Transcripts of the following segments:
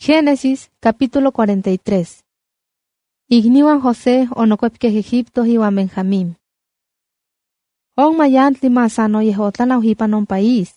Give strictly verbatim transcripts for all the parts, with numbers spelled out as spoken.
Génesis, capítulo cuarenta y tres. Igniwan José onocuepque Egipto iwan Benjamín. On mayantli masano yehotlana ujipan on país.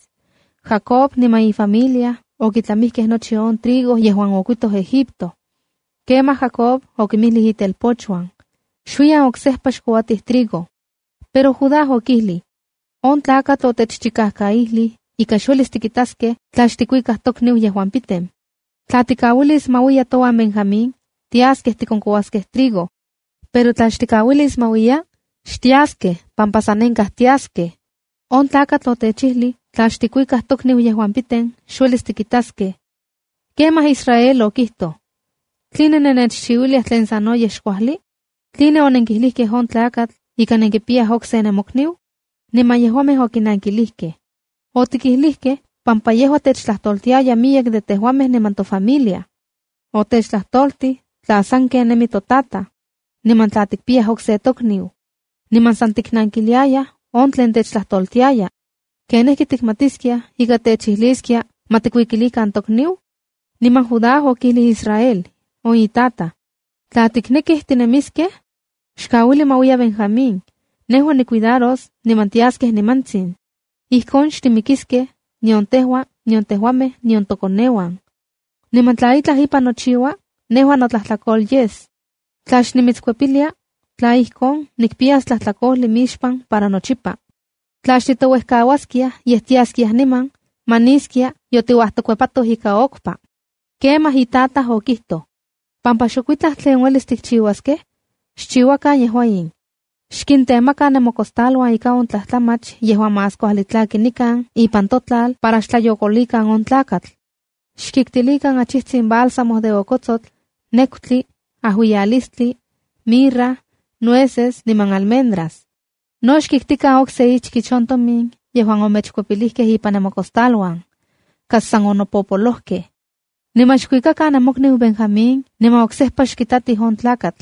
Jacob ni mai familia, oquitlamisque nochi on trigo yehuan ocuitos Egipto. Quema Jacob oquimihli hitelpochuan. Xuyan ocsehpax coatis trigo. Pero Judá oquihli. On tlacat otechchicahcaihli, ica xuelis tiquitasque, tlaxticuicah tocniu yehuan pitem. Tlatikawilis mauia toan Benjamín, tiasque ticoncoasque trigo. Pero tlaxtikawilis mauia, xtiasque, pampasanencah tiasque. On tlacat otechihli, tlaxticuicah tocniu yehuan pitem, xuelis tiquitasque. Quemah Israel oquihto. Tline nenechchiuiliah tlen sano yexcuahli? Tline onenquihlisque on tlacat, ica nenquipiah ocse nemocniu? Nima yehuameh oquinanquilihque. Otiquihlisque, pampa yehua techtlahtoltiaya miek de tehuameh niman to familia. O techtlahtolti, tla san ken nemi totata, niman tla tikpiah ocse tocniu. Niman san tiknankiliaya, on tlen techtlahtoltiaya. Kenehki tikmatiskia, ica techihliskia, matikuikilikan tocniu? Niman Judá oquihli Israel, o itata. Tla tiknekih tinemiskeh, xkawili mauia Benjamín, nehua nicuidaros, niman tiaskeh nimantzin. Ihkon xtimikiskeh, nion tehua, nion tehuameh, nion tokonewan. Niman tla itlah ipa nochiwa, nehua notlahtlakool yes. Tla xnimitzkuepilia, tla ihkon nikpias tlahtlakooli mixpan para nochipa. Tla xtitouehkawaskia, yehtiaskiah niman, maniskia, yotiuahtokuepatoh ika okpa. Quemah itatah oquihto. Pampa xocuitlah tlen uelis tikchiuaskeh, xchiuakan yehuayin. Xquintemaka nemocostalua ika on tlahtlamach yehuan más kualitlaquinikan ipan totlal para xtlayocolikan on tlacatl. Xquiktilikan achihtsin bálsamos de ocotzotl, necutli, ahuiyalistli, mirra, nueces niman almendras. No xquiktikan ocse ichquichon tomin yehuan omechcuepilihqueh ipan nemocostalhuan, cas san onopopolohqueh. Niman xcuicakan nemocniu Benjamín, niman ocsehpa xquitatih on tlacatl.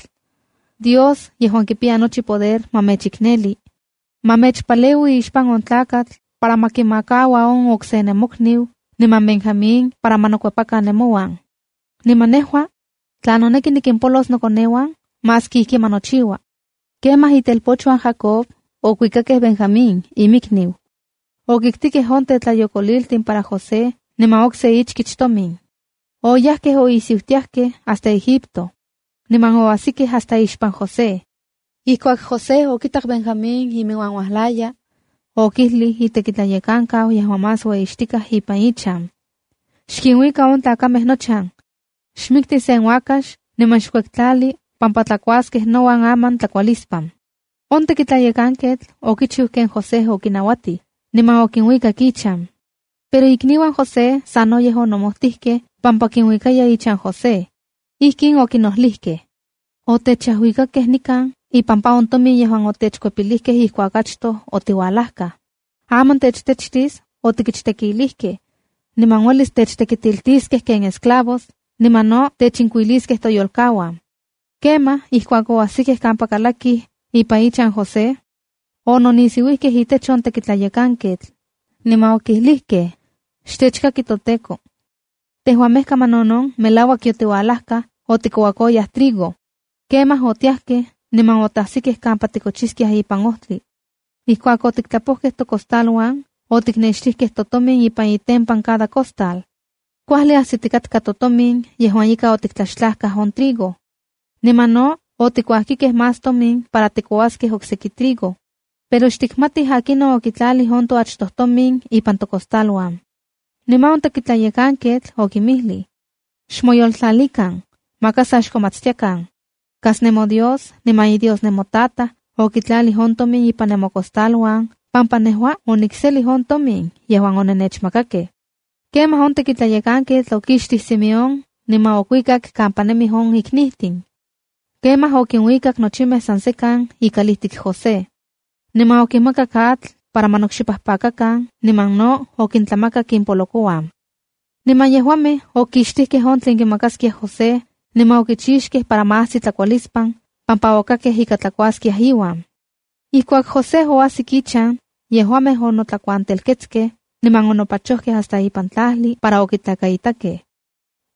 Dios, yehuan kipia nochi poder, mamechikneli. Mamechpaleui ixpan on tlacatl, para makimakawa on ocse nemocniu, niman Benjamín, para manocuepakan nemoan. Niman nehua, tla noneki nikimpolos noconewan, mas kihki manochiwa. Quemah itelpochuan Jacob, ocuicakeh Benjamín, imikniu. Okiktikeh on tetlayocoliltin para José, niman ocse ichkichtomin. Oyahkeh oisiutiahkeh hasta Egipto. Niman oasiqueh hasta ixpan José. Ihcuac José oquitak Benjamín imiuan uahlaya, oquihli itekitlayecancau yehuan más ueixticah ipan ichan. Xquinhuica on tlacameh nochan. Xmicti sen uacax, niman xcuectlali, pampa tlacuasqueh noan aman tlacualispan. On tekitlayecanquetl oquichiu ken José okinawati, niman oquinhuicac ichan. Pero icniuan José sano yehon omohtihqueh, pampa quinhuicaya ichan José. Ihkin okinohlihqueh. Otechahuicakeh nikan, ipampa on tomin yehuan otechcuepilihqueh ihcuac achtoh otiualahcah. Amon techtechtis, otiquichtekilihqueh. Niman uelis techtequitiltisqueh ken esclavos, niman no techincuilisqueh toyolcahuan. Quema, ihcuac oasiqueh campa calakih, ipa ichan José, ononisiuihqueh itech on tequitlayecanquetl. Niman oquihlihqueh, xtechcaqui toteco. Tehuameh camanonon melauac yotiualahcah, oticoacoyah trigo. Quemah otiahqueh, niman otahsiqueh campa ticochisquiah ipan ohtli. Ihcuac otictlapohqueh tocostalhuan, oticnextihqueh totomin ipan itempan cada costal. Cuahli ahsiticatka totomin, yehuan ika otictlaxtlahcah on trigo. Niman no, oticuahquiqueh más tomin para ticoasqueh ocseki trigo. Pero xticmatih aquino okitlalih on toachtohtomin ipan tocostalhuan. Niman on tequitlayecanquetl oquimihli. Xmoyoltlalikan, macasa xcomatztiakan. Cas nemo Dios, niman idios nemotata, okitlalih on tomin ipan nemocostalhuan, pampa nehua onicselih on tomin, yehuan onenechmacake. Quemah on tequitlayecanquetl oquixtih Simeón, niman ocuicac campa nemih on icnihtin. Quemah oquinhuicac nochimeh san secan icalihtic José. Niman oquinmacac atl, para manocxipahpacacan, niman no oquintlamacac impolocoan. Niman yehuameh oquixtihqueh on tlen quimacasquiah José, niman oquichixqueh para mahsi tlacualispan, pampa ocaqueh ika tlacuasquiah iwan. Ihcuac José oasic ichan, yehuameh onotlacuantelquetzqueh, niman onopachohqueh hasta ipan tlahli para oquitlacaitaqueh.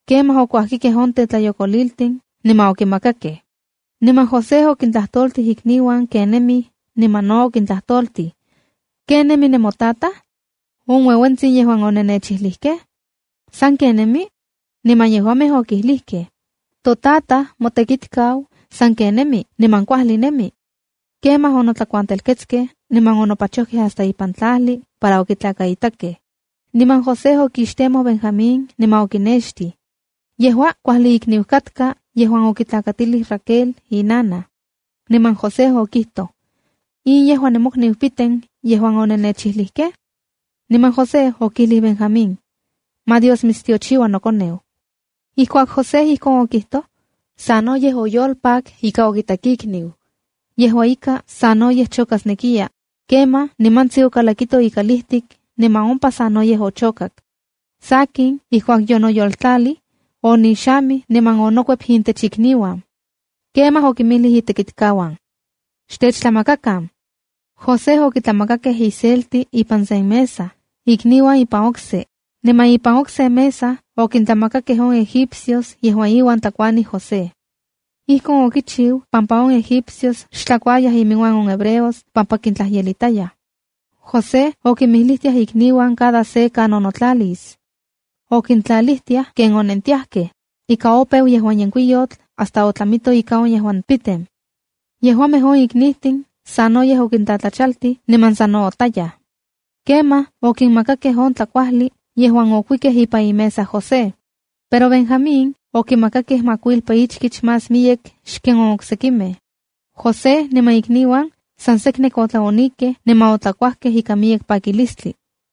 Quema ocuahquique honte tlayocoliltin, nima oquimacaque. Nima José oquintlahtolti hicniwan kenemi, nima no oquintlahtolti. Kenemi nemotata? Un huehuentzin yehuan onenechihlisque? San kenemi? Nima yehuameh oquihlisque. Totata motequitkau, san kenemi, niman cuahlinemi. Quemah onotlacuantelquetzque, niman onopachohque hasta ipan tlahli, para oquitlacaitaque. Niman José oquixtemo Benjamín, niman oquinexti. Yehua cuahli icniucatka, yehuan oquitlacatilis Raquel inana. Niman José oquihto. In yehuan nemocniupiten, yehuan onenechihlisque? Niman José oquihlis Benjamín. Ma Dios mistiochiua noconeu. Ihcuac José ihcon oquihto, sanoyeh oyolpac ika oquitaquicniu. Yehua ika sanoyeh chocasnequia. Quema, nimantzi ocalaquito icalihtic, niman ompa sanoyeh ochocac. Saquin, ihcuac yonoyoltlali, onixami niman onocuep intechicniuan. Quemah oquimilih itequitcahuan. Xtechtlamacacam. José oquitlamacaqueh iselti ipan sen mesa, icniuan ipan ocse. Niman ipan ocse mesa oquintlamacaqueh on egipcios yehuan iwan tlacuani José. Ihcon oquichiu pampa on egipcios xtlacuayah iminuan on hebreos pampa quintlahyelitayah. José oquimilihtiah icniuan cada se can onotlalis. Oquintlalihtiah ken onentiahque, ika opeu yehuan yencuiyotl hasta otlamito ika on yehuan pitem. Yehuameh on icnihtin sanoyeh oquintatlachalti niman sano otayah. Quema oquinmacaqueh on tlacuahli yehuan ocuiqueh ipa imesa José. Pero Benjamín oquimacaqueh macuilpa ichquich más miyek xken on ocsequimeh. José niman icniuan san secnec otlaoniqueh niman otlacuahqueh ika miyek paquilistli.